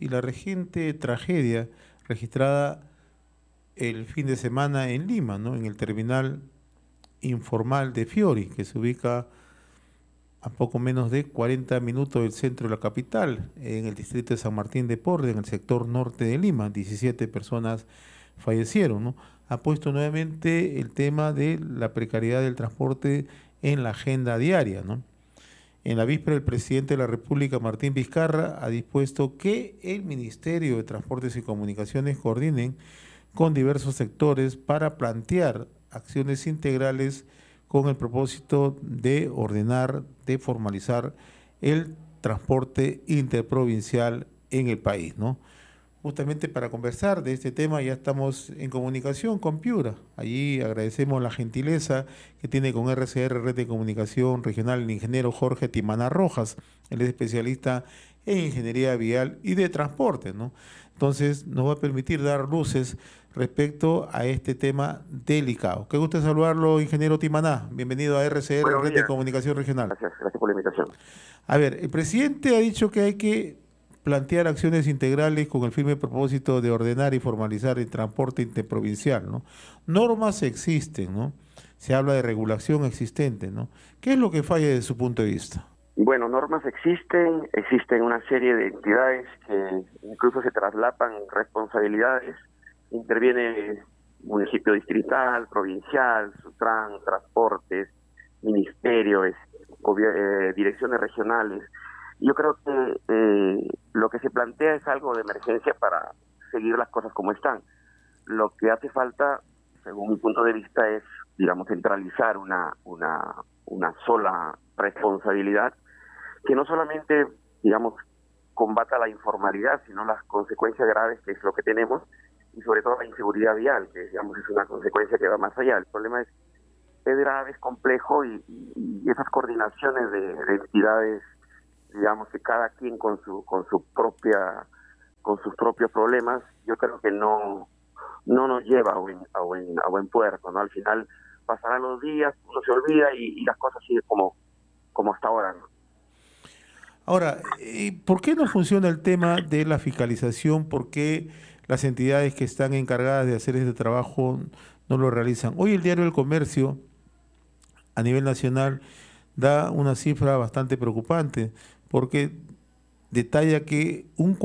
y la reciente tragedia registrada el fin de semana en Lima, ¿no? En el terminal informal de Fiori, que se ubica a poco menos de 40 minutos del centro de la capital, en el distrito de San Martín de Porres, en el sector norte de Lima. 17 personas fallecieron, ¿no? Ha puesto nuevamente el tema de la precariedad del transporte en la agenda diaria, ¿no? En la víspera, el presidente de la República, Martín Vizcarra, ha dispuesto que el Ministerio de Transportes y Comunicaciones coordinen con diversos sectores para plantear acciones integrales con el propósito de ordenar, de formalizar el transporte interprovincial en el país, ¿no? Justamente para conversar de este tema ya estamos en comunicación con Piura. Allí agradecemos la gentileza que tiene con RCR, Red de Comunicación Regional, el ingeniero Jorge Timana Rojas. Él es especialista en ingeniería vial y de transporte, ¿no? Entonces nos va a permitir dar luces respecto a este tema delicado. Qué gusto saludarlo, ingeniero Timaná. Bienvenido a RCR, Buenos Red de días, Comunicación Regional. gracias por la invitación. A ver, el presidente ha dicho que hay que plantear acciones integrales con el firme propósito de ordenar y formalizar el transporte interprovincial, ¿no? Normas existen, ¿no? Se habla de regulación existente, ¿no? ¿Qué es lo que falla desde su punto de vista? Bueno, normas existen una serie de entidades que incluso se traslapan responsabilidades, interviene municipio distrital, provincial, Sutran, transportes, ministerios, direcciones regionales. Yo creo que lo que se plantea es algo de emergencia para seguir las cosas como están. Lo que hace falta, según mi punto de vista, es, digamos, centralizar una sola responsabilidad que no solamente, digamos, combata la informalidad, sino las consecuencias graves que es lo que tenemos, y sobre todo la inseguridad vial, que, digamos, es una consecuencia que va más allá. El problema es grave, es complejo, y esas coordinaciones de entidades, digamos, que cada quien con sus propios problemas, yo creo que no nos lleva a buen puerto, ¿no? Al final pasarán los días, uno se olvida y las cosas siguen como hasta ahora, ¿no? Ahora, ¿por qué no funciona el tema de la fiscalización? ¿Por qué las entidades que están encargadas de hacer este trabajo no lo realizan? Hoy el diario El Comercio, a nivel nacional, da una cifra bastante preocupante, porque detalla que un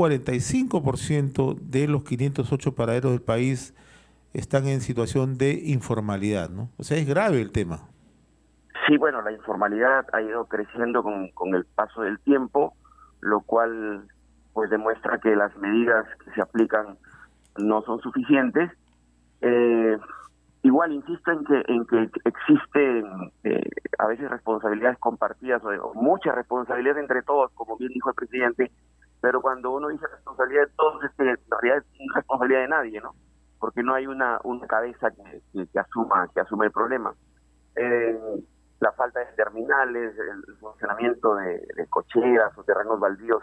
45% de los 508 paraderos del país están en situación de informalidad, ¿no? O sea, es grave el tema. Sí, bueno, la informalidad ha ido creciendo con el paso del tiempo, lo cual pues demuestra que las medidas que se aplican no son suficientes. Eh, Igual insisto en que existen a veces responsabilidades compartidas o mucha responsabilidad entre todos, como bien dijo el presidente, pero cuando uno dice responsabilidad de todos, es que en realidad es responsabilidad de nadie, ¿no? Porque no hay una cabeza que asume el problema. Eh, la falta de terminales, el funcionamiento de cocheras o terrenos baldíos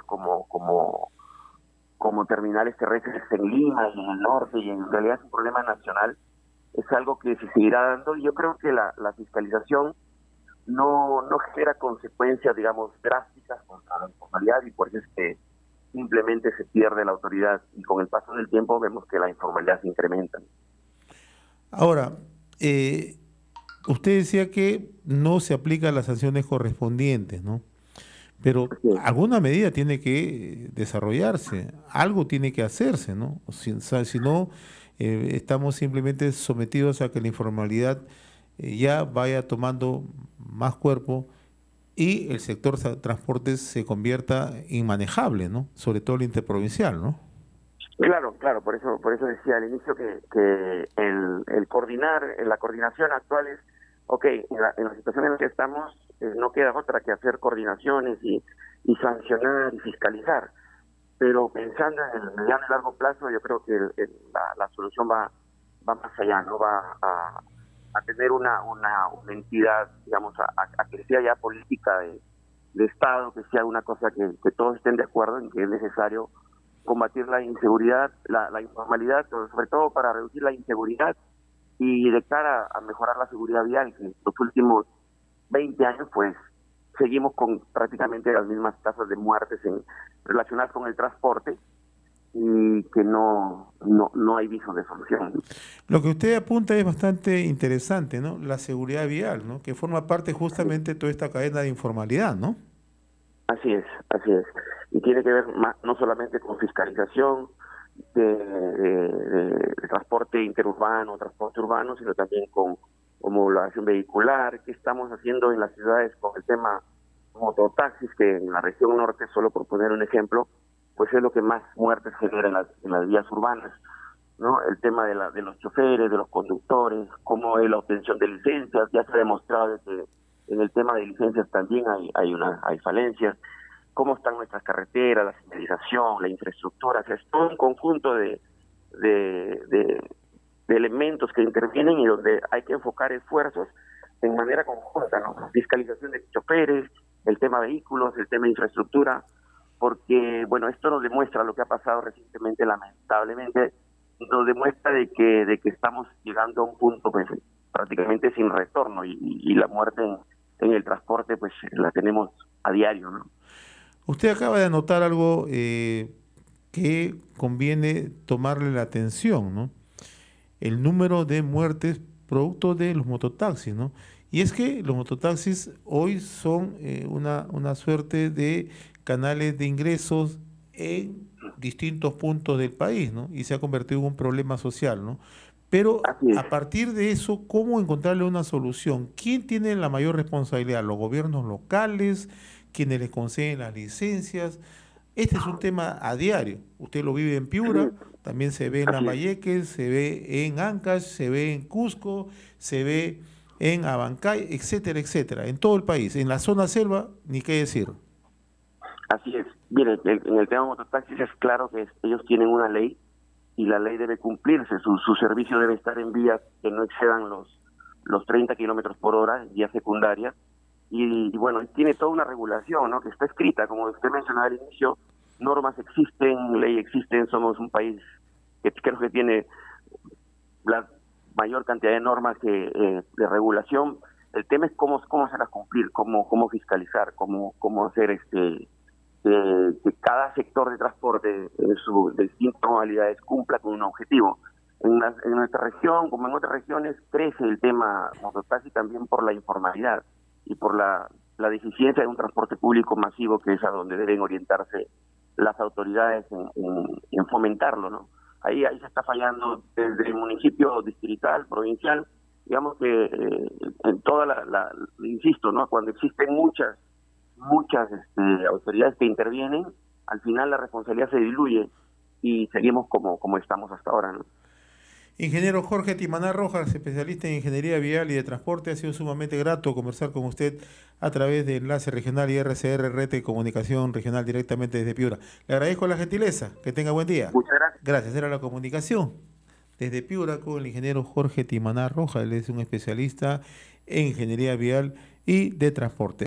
como terminales terrestres en Lima y en el norte, y en realidad es un problema nacional, es algo que se seguirá dando, y yo creo que la fiscalización no genera consecuencias, digamos, drásticas contra la informalidad, y por eso es que simplemente se pierde la autoridad, y con el paso del tiempo vemos que la informalidad se incrementa. Ahora, usted decía que no se aplican las sanciones correspondientes, ¿no? Pero Sí. alguna medida tiene que desarrollarse, algo tiene que hacerse, ¿no? Si no, estamos simplemente sometidos a que la informalidad ya vaya tomando más cuerpo y el sector transportes se convierta inmanejable, ¿no? Sobre todo el interprovincial, ¿no? Claro, por eso decía al inicio que el coordinar, la coordinación actual es, ok, en la situación en la que estamos, no queda otra que hacer coordinaciones y sancionar y fiscalizar, pero pensando en el mediano y largo plazo, yo creo que la solución va más allá, ¿no? Va a tener una entidad, digamos, a que sea ya política de Estado, que sea una cosa que todos estén de acuerdo en que es necesario combatir la inseguridad, la informalidad, pero sobre todo para reducir la inseguridad y de cara a mejorar la seguridad vial, que en los últimos 20 años pues seguimos con prácticamente las mismas tasas de muertes relacionadas con el transporte, que no hay visos de solución. Lo que usted apunta es bastante interesante, ¿no? La seguridad vial, ¿no? Que forma parte justamente de toda esta cadena de informalidad, ¿no? Así es, así es. Y tiene que ver no solamente con fiscalización de transporte interurbano, transporte urbano, sino también con homologación vehicular. ¿Qué estamos haciendo en las ciudades con el tema mototaxis, que en la región norte, solo por poner un ejemplo, pues es lo que más muertes genera en las vías urbanas, ¿no? El tema de los choferes, de los conductores, cómo es la obtención de licencias. Ya se ha demostrado que en el tema de licencias también hay falencias. Cómo están nuestras carreteras, la señalización, la infraestructura. O sea, es todo un conjunto de elementos que intervienen y donde hay que enfocar esfuerzos en manera conjunta, ¿no? Fiscalización de choferes, el tema vehículos, el tema infraestructura, porque, bueno, esto nos demuestra lo que ha pasado recientemente, lamentablemente, nos demuestra de que estamos llegando a un punto pues prácticamente sin retorno, y la muerte en el transporte pues la tenemos a diario, ¿no? Usted acaba de anotar algo que conviene tomarle la atención, ¿no? El número de muertes producto de los mototaxis, ¿no? Y es que los mototaxis hoy son una suerte de canales de ingresos en distintos puntos del país, ¿no? Y se ha convertido en un problema social, ¿no? Pero a partir de eso, ¿cómo encontrarle una solución? ¿Quién tiene la mayor responsabilidad? ¿Los gobiernos locales? ¿Quienes les conceden las licencias? Este es un tema a diario. Usted lo vive en Piura, también se ve en Lambayeque, se ve en Ancash, se ve en Cusco, se ve en Abancay, etcétera, etcétera, en todo el país. En la zona selva, ni qué decir. Así es. Mire, en el tema de mototaxis es claro que ellos tienen una ley y la ley debe cumplirse. Su servicio debe estar en vías que no excedan los 30 kilómetros por hora, en vías secundarias. Y bueno, tiene toda una regulación, ¿no? Que está escrita, como usted mencionaba al inicio, normas existen, ley existen, somos un país que creo que tiene la mayor cantidad de normas de regulación. El tema es cómo hacerlas cumplir, cómo fiscalizar, cómo hacer que cada sector de transporte en sus distintas modalidades cumpla con un objetivo. En nuestra región, como en otras regiones, crece el tema mototaxi también por la informalidad y por la deficiencia de un transporte público masivo, que es a donde deben orientarse las autoridades en fomentarlo, ¿no? Ahí se está fallando desde el municipio distrital, provincial, digamos que en toda insisto, ¿no? Cuando existen muchas autoridades que intervienen, al final la responsabilidad se diluye y seguimos como estamos hasta ahora, ¿no? Ingeniero Jorge Timaná Rojas, especialista en ingeniería vial y de transporte, ha sido sumamente grato conversar con usted a través de Enlace Regional y RCR, Red de Comunicación Regional, directamente desde Piura. Le agradezco la gentileza, que tenga buen día. Muchas gracias. Gracias, era la comunicación desde Piura con el ingeniero Jorge Timaná Rojas. Él es un especialista en ingeniería vial y de transporte.